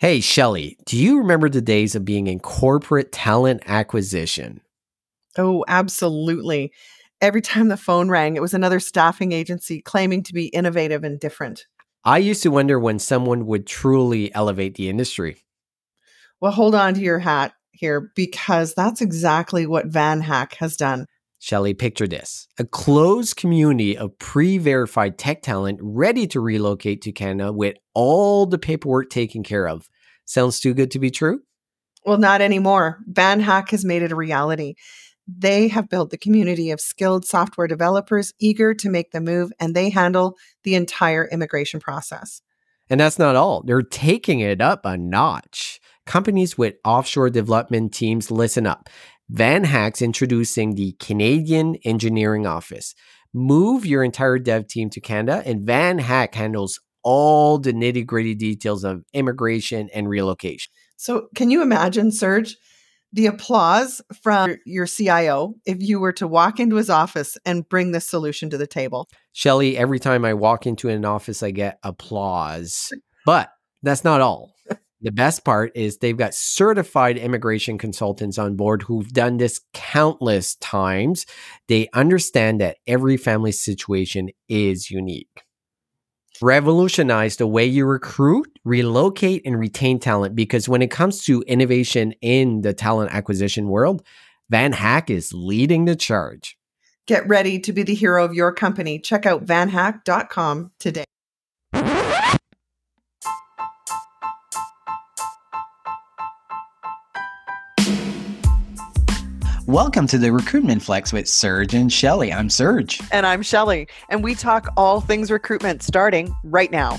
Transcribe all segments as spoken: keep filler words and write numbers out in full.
Hey, Shelly, do you remember the days of being in corporate talent acquisition? Oh, absolutely. Every time the phone rang, it was another staffing agency claiming to be innovative and different. I used to wonder when someone would truly elevate the industry. Well, hold on to your hat here because that's exactly what Van Hack has done. Shelly, picture this: a closed community of pre verified tech talent ready to relocate to Canada with all the paperwork taken care of. Sounds too good to be true? Well, not anymore. Van Hack has made it a reality. They have built the community of skilled software developers eager to make the move, and they handle the entire immigration process. And that's not all. They're taking it up a notch. Companies with offshore development teams, listen up. Van Hack's introducing the Canadian Engineering Office. Move your entire dev team to Canada, and Van Hack handles all the nitty gritty details of immigration and relocation. So, can you imagine, Serge, the applause from your C I O if you were to walk into his office and bring this solution to the table? Shelly, every time I walk into an office, I get applause. But that's not all. The best part is they've got certified immigration consultants on board who've done this countless times. They understand that every family situation is unique. Revolutionize the way you recruit, relocate, and retain talent, because when it comes to innovation in the talent acquisition world, Van Hack is leading the charge. Get ready to be the hero of your company. Check out van hack dot com today. Welcome to the Recruitment Flex with Serge and Shelly. I'm Serge. And I'm Shelly. And we talk all things recruitment starting right now.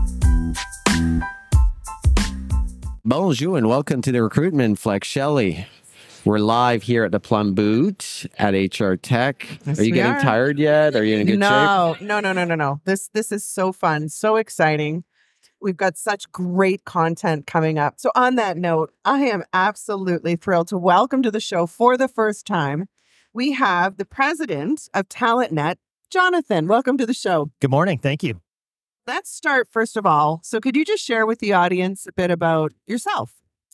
Bonjour and welcome to the Recruitment Flex, Shelly. We're live here at the Plum Boot at H R Tech. Yes, are you we getting are. tired yet? Are you in good no, shape? no, no, no, no, no. This this is so fun, so exciting. We've got such great content coming up. So on that note, I am absolutely thrilled to welcome to the show for the first time. We have the president of TalentNet, Jonathan. Welcome to the show. Good morning. Thank you. Let's start first of all. So could you just share with the audience a bit about yourself?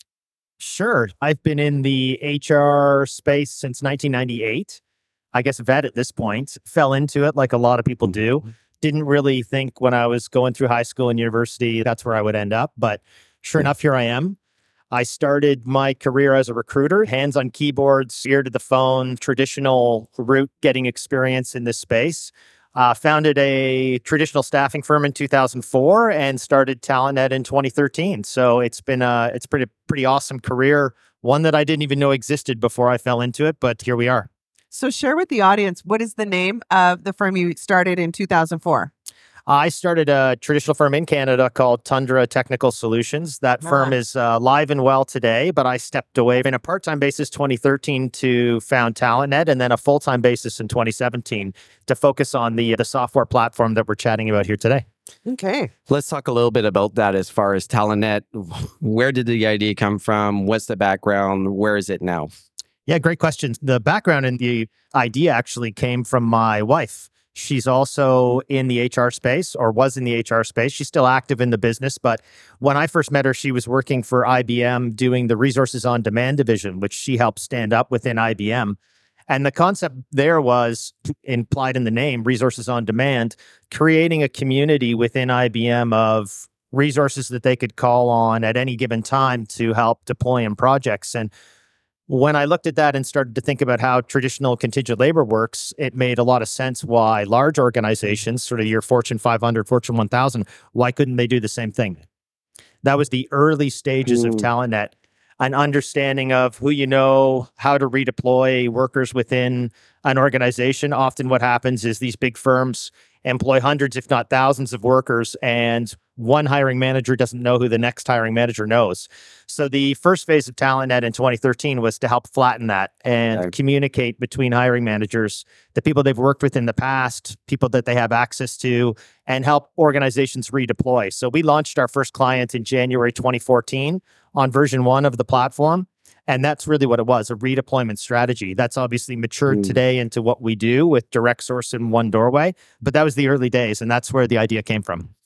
Sure. I've been in the H R space since nineteen ninety-eight. I guess vet at this point. Fell into it like a lot of people do. Didn't really think when I was going through high school and university, that's where I would end up. But sure enough, here I am. I started my career as a recruiter, hands on keyboards, ear to the phone, traditional route getting experience in this space. Uh, founded a traditional staffing firm in two thousand four and started TalentNet in twenty thirteen. So it's been a it's pretty pretty awesome career, one that I didn't even know existed before I fell into it, but here we are. So share with the audience, what is the name of the firm you started in two thousand four? I started a traditional firm in Canada called Tundra Technical Solutions. That firm Ah. is uh, live and well today, but I stepped away in a part-time basis twenty thirteen to found TalentNet, and then a full-time basis in twenty seventeen to focus on the the software platform that we're chatting about here today. Okay. Let's talk a little bit about that as far as TalentNet. Where did the idea come from? What's the background? Where is it now? Yeah, great questions. The background and the idea actually came from my wife. She's also in the H R space, or was in the H R space. She's still active in the business, but when I first met her, she was working for I B M doing the Resources on Demand division, which she helped stand up within I B M. And the concept there was implied in the name, Resources on Demand, creating a community within I B M of resources that they could call on at any given time to help deploy in projects. And when I looked at that and started to think about how traditional contingent labor works, it made a lot of sense why large organizations, sort of your Fortune five hundred, Fortune one thousand, why couldn't they do the same thing? That was the early stages of Mm. TalentNet, an understanding of who you know, how to redeploy workers within an organization. Often what happens is these big firms employ hundreds, if not thousands of workers, and one hiring manager doesn't know who the next hiring manager knows. So the first phase of TalentNet in twenty thirteen was to help flatten that and Okay. communicate between hiring managers, the people they've worked with in the past, people that they have access to, and help organizations redeploy. So we launched our first client in January twenty fourteen on version one of the platform. And that's really what it was, a redeployment strategy. That's obviously matured Mm. today into what we do with direct source in one doorway. But that was the early days, and that's where the idea came from.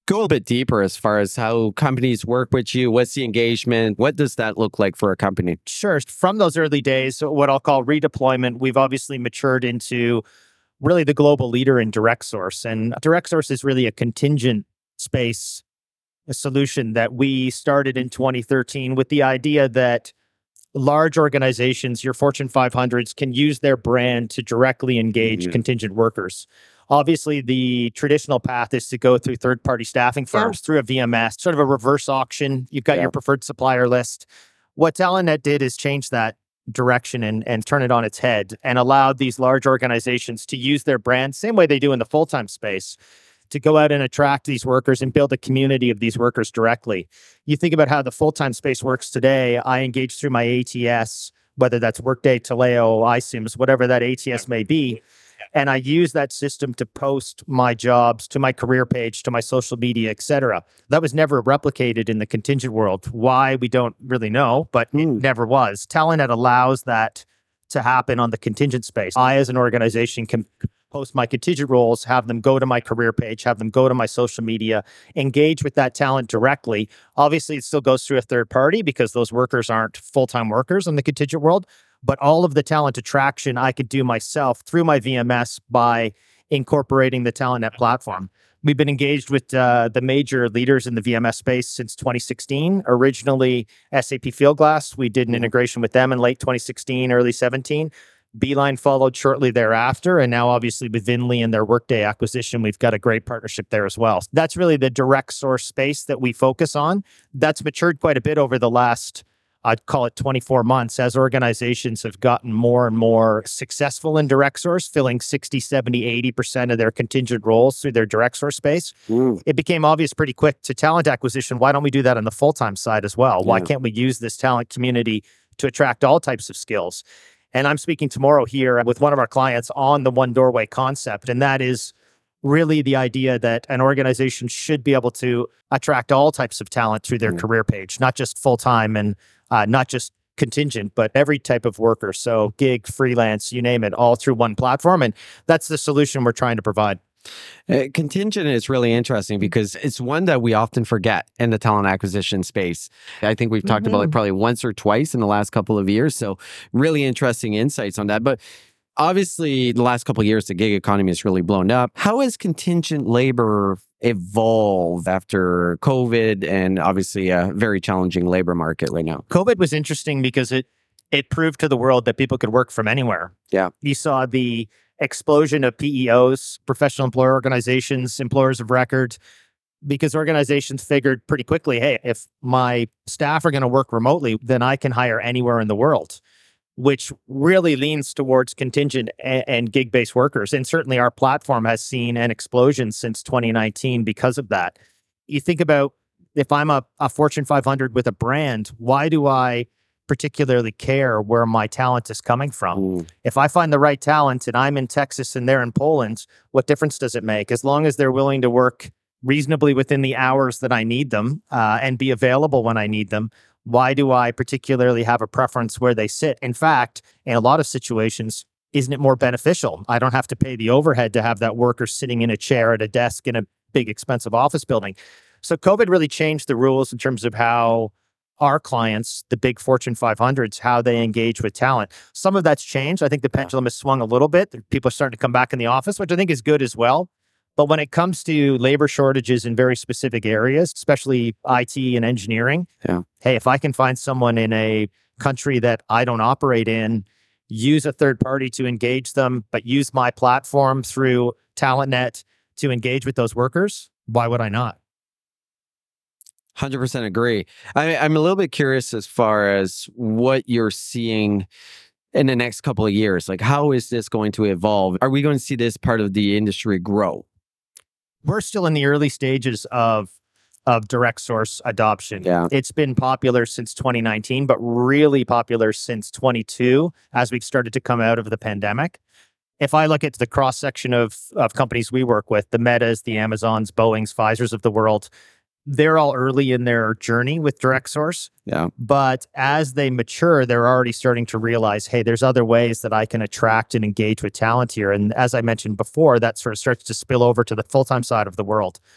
go a bit deeper as far as how companies work with you. What's the engagement? What does that look like for a company? Sure. From those early days, what I'll call redeployment, we've obviously matured into really the global leader in direct source. And direct source is really a contingent space, a solution that we started in twenty thirteen with the idea that large organizations, your Fortune five hundreds, can use their brand to directly engage mm-hmm. contingent workers. Obviously, the traditional path is to go through third-party staffing firms, yeah. through a V M S, sort of a reverse auction. You've got yeah. your preferred supplier list. What TalentNet did is change that direction and, and turn it on its head and allowed these large organizations to use their brand, same way they do in the full-time space, to go out and attract these workers and build a community of these workers directly. You think about how the full-time space works today. I engage through my A T S, whether that's Workday, Taleo, iCIMS, whatever that A T S may be. And I use that system to post my jobs to my career page, to my social media, et cetera. That was never replicated in the contingent world. Why, we don't really know, but mm. it never was. TalentNet allows that to happen on the contingent space. I, as an organization, can post my contingent roles, have them go to my career page, have them go to my social media, engage with that talent directly. Obviously, it still goes through a third party because those workers aren't full-time workers in the contingent world. But all of the talent attraction I could do myself through my V M S by incorporating the TalentNet platform. We've been engaged with uh, the major leaders in the V M S space since twenty sixteen. Originally, S A P Fieldglass. We did an integration with them in late twenty sixteen, early seventeen. Beeline followed shortly thereafter. And now, obviously, with Vinly and their Workday acquisition, we've got a great partnership there as well. That's really the direct source space that we focus on. That's matured quite a bit over the last, I'd call it twenty-four months, as organizations have gotten more and more successful in direct source, filling sixty, seventy, eighty percent of their contingent roles through their direct source space. Ooh. It became obvious pretty quick to talent acquisition. Why don't we do that on the full-time side as well? Yeah. Why can't we use this talent community to attract all types of skills? And I'm speaking tomorrow here with one of our clients on the One Doorway concept. And that is really the idea that an organization should be able to attract all types of talent through their mm. career page, not just full-time and uh, not just contingent, but every type of worker. So gig, freelance, you name it, all through one platform. And that's the solution we're trying to provide. Uh, contingent is really interesting because it's one that we often forget in the talent acquisition space. I think we've talked mm-hmm. about it probably once or twice in the last couple of years. So really interesting insights on that. But obviously, the last couple of years, the gig economy has really blown up. How has contingent labor evolved after COVID and obviously a very challenging labor market right now? COVID was interesting because it it proved to the world that people could work from anywhere. Yeah. You saw the explosion of P E Os, professional employer organizations, employers of record, because organizations figured pretty quickly, hey, if my staff are going to work remotely, then I can hire anywhere in the world, which really leans towards contingent and, and gig-based workers. And certainly our platform has seen an explosion since twenty nineteen because of that. You think about, if I'm a, a Fortune five hundred with a brand, why do I particularly care where my talent is coming from? Ooh. If I find the right talent and I'm in Texas and they're in Poland, what difference does it make? As long as they're willing to work reasonably within the hours that I need them uh, and be available when I need them, why do I particularly have a preference where they sit? In fact, in a lot of situations, isn't it more beneficial? I don't have to pay the overhead to have that worker sitting in a chair at a desk in a big, expensive office building. So COVID really changed the rules in terms of how our clients, the big Fortune five hundreds, how they engage with talent. Some of that's changed. I think the pendulum has swung a little bit. People are starting to come back in the office, which I think is good as well. But when it comes to labor shortages in very specific areas, especially I T and engineering, yeah. hey, if I can find someone in a country that I don't operate in, use a third party to engage them, but use my platform through TalentNet to engage with those workers, why would I not? one hundred percent agree. I, I'm a little bit curious as far as what you're seeing in the next couple of years. Like, how is this going to evolve? Are we going to see this part of the industry grow? We're still in the early stages of of direct source adoption. Yeah. It's been popular since twenty nineteen, but really popular since twenty-two as we've started to come out of the pandemic. If I look at the cross-section of, of companies we work with, the Metas, the Amazons, Boeings, Pfizers of the world, they're all early in their journey with direct source. Yeah. But as they mature, they're already starting to realize, hey, there's other ways that I can attract and engage with talent here. And as I mentioned before, that sort of starts to spill over to the full-time side of the world.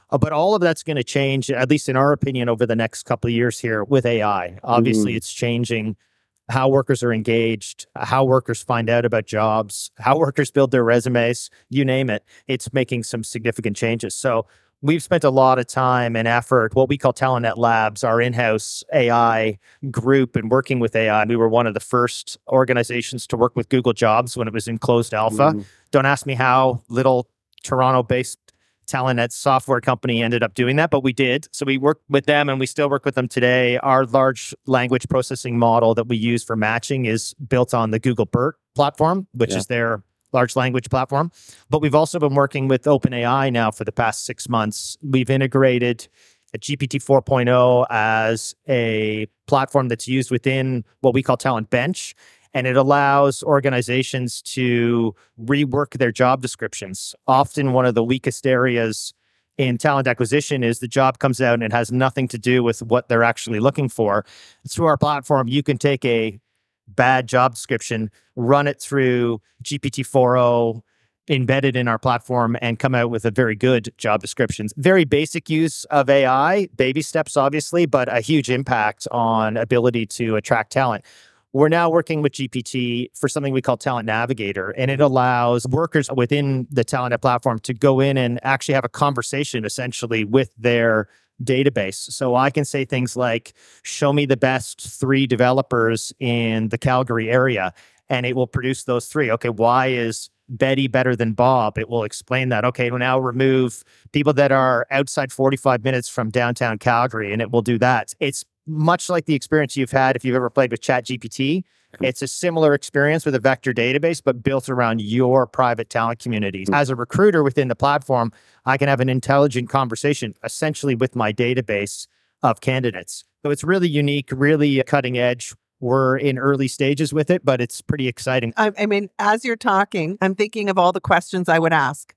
Uh, but all of that's going to change, at least in our opinion, over the next couple of years here with A I. Obviously, Mhm. it's changing how workers are engaged, how workers find out about jobs, how workers build their resumes, you name it. It's making some significant changes. So we've spent a lot of time and effort, what we call TalentNet Labs, our in-house A I group, and working with A I. We were one of the first organizations to work with Google Jobs when it was in closed alpha. Mhm. Don't ask me how little Toronto-based TalentNet software company ended up doing that, but we did. So we worked with them and we still work with them today. Our large language processing model that we use for matching is built on the Google BERT platform, which Yeah. is their large language platform. But we've also been working with OpenAI now for the past six months. We've integrated a G P T four point oh as a platform that's used within what we call Talent Bench. And it allows organizations to rework their job descriptions. Often one of the weakest areas in talent acquisition is the job comes out and it has nothing to do with what they're actually looking for. Through our platform, you can take a bad job description, run it through G P T four point oh, embedded in our platform, and come out with a very good job descriptions. Very basic use of A I, baby steps, obviously, but a huge impact on ability to attract talent. We're now working with G P T for something we call Talent Navigator, and it allows workers within the TalentNet platform to go in and actually have a conversation essentially with their database. So I can say things like, show me the best three developers in the Calgary area, and it will produce those three. Okay, why is Betty better than Bob? It will explain that. Okay, we'll now remove people that are outside forty-five minutes from downtown Calgary, and it will do that. It's much like the experience you've had if you've ever played with ChatGPT. It's a similar experience with a vector database, but built around your private talent communities. As a recruiter within the platform, I can have an intelligent conversation essentially with my database of candidates. So it's really unique, really cutting edge. We're in early stages with it, but it's pretty exciting. I, I mean, as you're talking, I'm thinking of all the questions I would ask.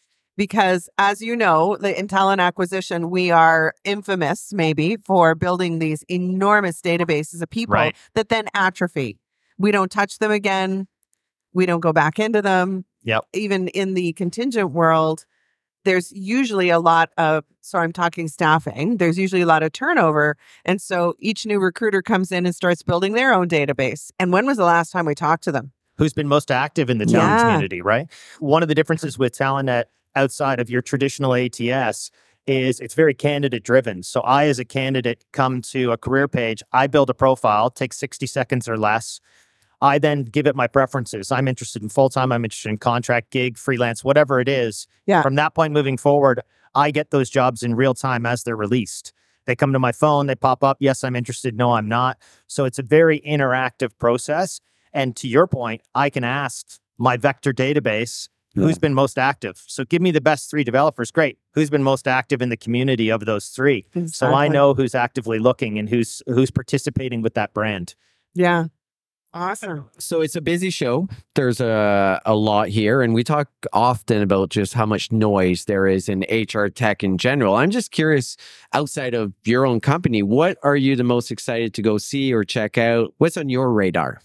Because as you know, the, in talent acquisition, we are infamous maybe for building these enormous databases of people Right. that then atrophy. We don't touch them again. We don't go back into them. Yep. Even in the contingent world, there's usually a lot of, so I'm talking staffing, there's usually a lot of turnover. And so each new recruiter comes in and starts building their own database. And when was the last time we talked to them? Who's been most active in the talent Yeah. community, right? One of the differences with TalentNet outside of your traditional A T S is it's very candidate driven. So I, as a candidate, come to a career page, I build a profile, takes sixty seconds or less. I then give it my preferences. I'm interested in full-time, I'm interested in contract, gig, freelance, whatever it is. Yeah. From that point moving forward, I get those jobs in real time as they're released. They come to my phone, they pop up. Yes, I'm interested. No, I'm not. So it's a very interactive process. And to your point, I can ask my vector database, who's been most active? So give me the best three developers. Great. Who's been most active in the community of those three? So I Exactly. know who's actively looking and who's who's participating with that brand. Yeah. Awesome. So it's a busy show. There's a, a lot here, and we talk often about just how much noise there is in H R tech in general. I'm just curious, outside of your own company, what are you the most excited to go see or check out? What's on your radar?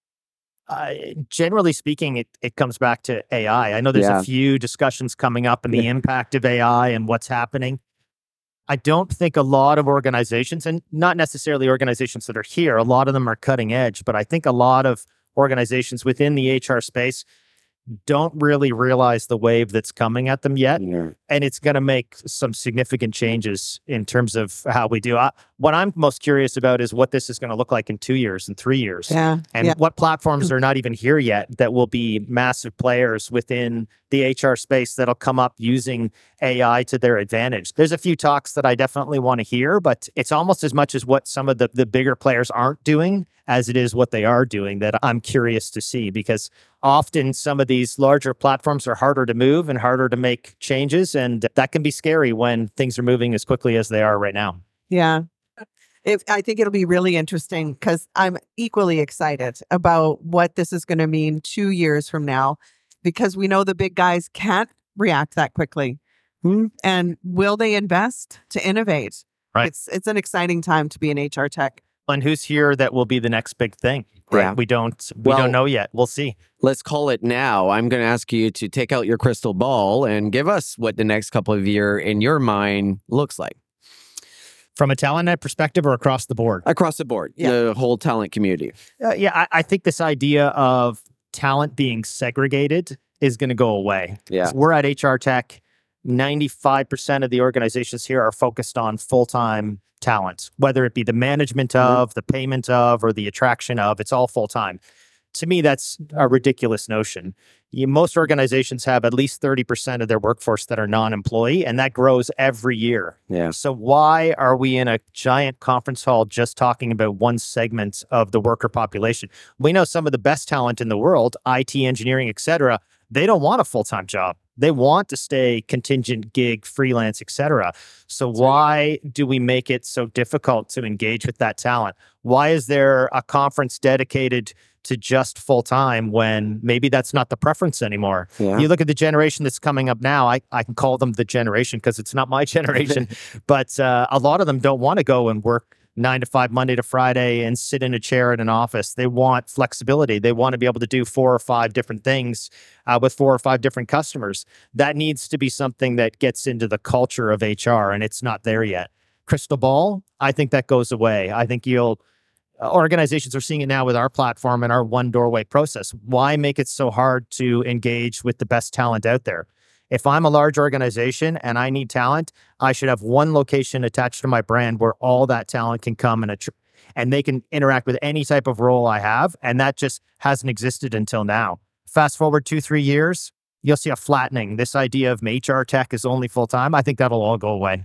Uh, generally speaking, it, it comes back to A I. I know there's Yeah. a few discussions coming up in the impact of A I and what's happening. I don't think a lot of organizations, and not necessarily organizations that are here, a lot of them are cutting edge, but I think a lot of organizations within the H R space don't really realize the wave that's coming at them yet. And it's going to make some significant changes in terms of how we do. I, what I'm most curious about is what this is going to look like in two years and three years. Yeah. And yeah. what platforms are not even here yet that will be massive players within the H R space that'll come up using A I to their advantage. There's a few talks that I definitely want to hear, but it's almost as much as what some of the, the bigger players aren't doing as it is what they are doing that I'm curious to see, because often some of these larger platforms are harder to move and harder to make changes. And that can be scary when things are moving as quickly as they are right now. Yeah. If, I think it'll be really interesting because I'm equally excited about what this is going to mean two years from now, because we know the big guys can't react that quickly. Hmm. And will they invest to innovate? Right. It's it's an exciting time to be in H R tech And who's here that will be the next big thing? Right? Yeah. We don't we Well- don't know yet. We'll see. Let's call it now. I'm going to ask you to take out your crystal ball and give us what the next couple of year in your mind looks like From a talent net perspective or across the board? across the board, Yeah. the whole talent community. Uh, yeah, I, I think this idea of talent being segregated is going to go away. Yeah. We're at H R Tech. ninety-five percent of the organizations here are focused on full-time talent, whether it be the management of, the payment of, or the attraction of. It's all full-time. To me, that's a ridiculous notion. You, most organizations have at least thirty percent of their workforce that are non-employee, and that grows every year. Yeah. So why are we in a giant conference hall just talking about one segment of the worker population? We know some of the best talent in the world, I T, engineering, et cetera, they don't want a full-time job. They want to stay contingent, gig, freelance, et cetera. So why do we make it so difficult to engage with that talent? Why is there a conference dedicated to just full-time when maybe that's not the preference anymore? Yeah. You look at the generation that's coming up now, I, I can call them the generation because it's not my generation, but uh, a lot of them don't want to go and work nine to five, Monday to Friday and sit in a chair in an office. They want flexibility. They want to be able to do four or five different things uh, with four or five different customers. That needs to be something that gets into the culture of H R, and it's not there yet. Crystal ball, I think that goes away. I think you'll Uh, organizations are seeing it now with our platform and our one doorway process. Why make it so hard to engage with the best talent out there? If I'm a large organization and I need talent, I should have one location attached to my brand where all that talent can come and attr- and they can interact with any type of role I have. And that just hasn't existed until now. Fast forward two, three years, you'll see a flattening. This idea of H R tech is only full time. I think that'll all go away.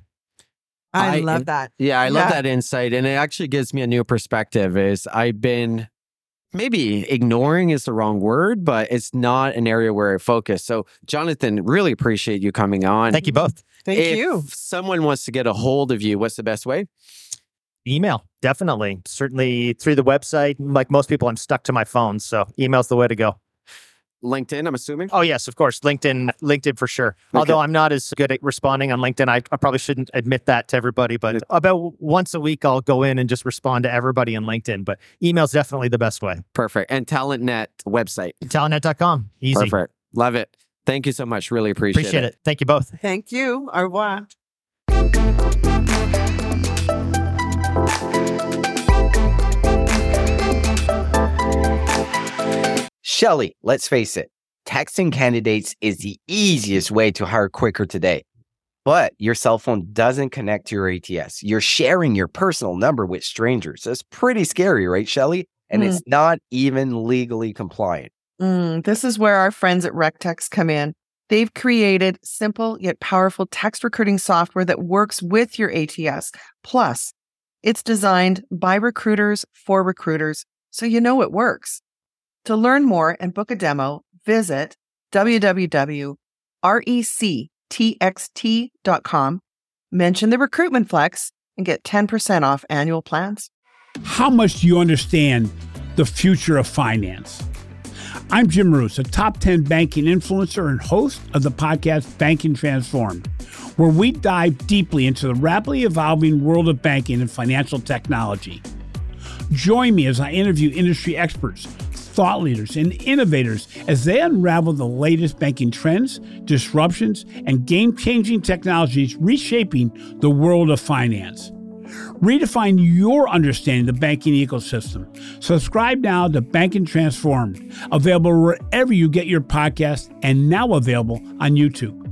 I, I- love that. Yeah, I love Yeah. that insight. And it actually gives me a new perspective is I've been maybe ignoring is the wrong word, but it's not an area where I focus. So Jonathan, really appreciate you coming on. Thank you both. Thank if you. someone wants to get a hold of you, what's the best way? Email, definitely. Certainly through the website. Like most people, I'm stuck to my phone. So email's the way to go. LinkedIn, I'm assuming? Oh, yes, of course. LinkedIn, LinkedIn for sure. Okay. Although I'm not as good at responding on LinkedIn. I, I probably shouldn't admit that to everybody, but about once a week, I'll go in and just respond to everybody on LinkedIn. But email's definitely the best way. Perfect. And TalentNet website. talentnet dot com. Easy. Perfect. Love it. Thank you so much. Really appreciate, Appreciate it. Thank you both. Thank you. Au revoir. Shelly, let's face it, texting candidates is the easiest way to hire quicker today. But your cell phone doesn't connect to your A T S. You're sharing your personal number with strangers. That's pretty scary, right, Shelly? And Mm. it's not even legally compliant. Mm, this is where our friends at RecText come in. They've created simple yet powerful text recruiting software that works with your A T S. Plus, it's designed by recruiters for recruiters, so you know it works. To learn more and book a demo, visit w w w dot rectxt dot com, mention the Recruitment Flex, and get ten percent off annual plans. How much do you understand the future of finance? I'm Jim Roos, a top ten banking influencer and host of the podcast Banking Transformed, where we dive deeply into the rapidly evolving world of banking and financial technology. Join me as I interview industry experts, thought leaders, and innovators as they unravel the latest banking trends, disruptions, and game-changing technologies reshaping the world of finance. Redefine your understanding of the banking ecosystem. Subscribe now to Banking Transformed, available wherever you get your podcast and now available on YouTube.